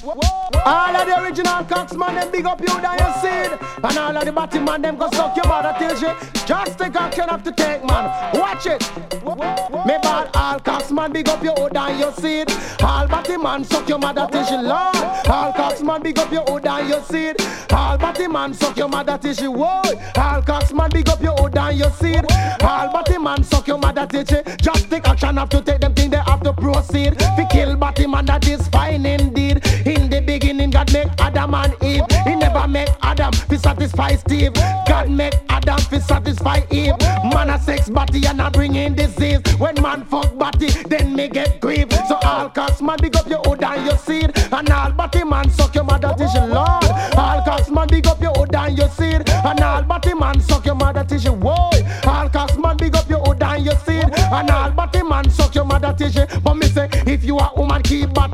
All of the original cocks man, them big up you down your seed. And all of the batty man, them go suck your mother till she just take action have to take, man. Watch it. Me bad all cocks man, big up your hood and your seed. All batty man, suck your mother till she lord. All cocks man, big up your hood and your seed. All batty man, suck your mother till she woe. All cocks man, big up your hood and your seed. All batty man, suck your mother till she just take action have to take them thing they have to proceed. Fi kill batty man, that is fine indeed. In the beginning, God make Adam and Eve. He never make Adam to satisfy Steve. God make Adam to satisfy Eve. Man a sex body and a bring in disease. When man fuck body, then me get grief. So all cocks man big up your hood and your seed. And all body man suck your mother till she lord. All cocks man big up your hood and your seed. And all body man suck your mother till she woe. All cocks man big up your hood and your seed. And all body man suck your mother till she. But me say, if you a woman keep body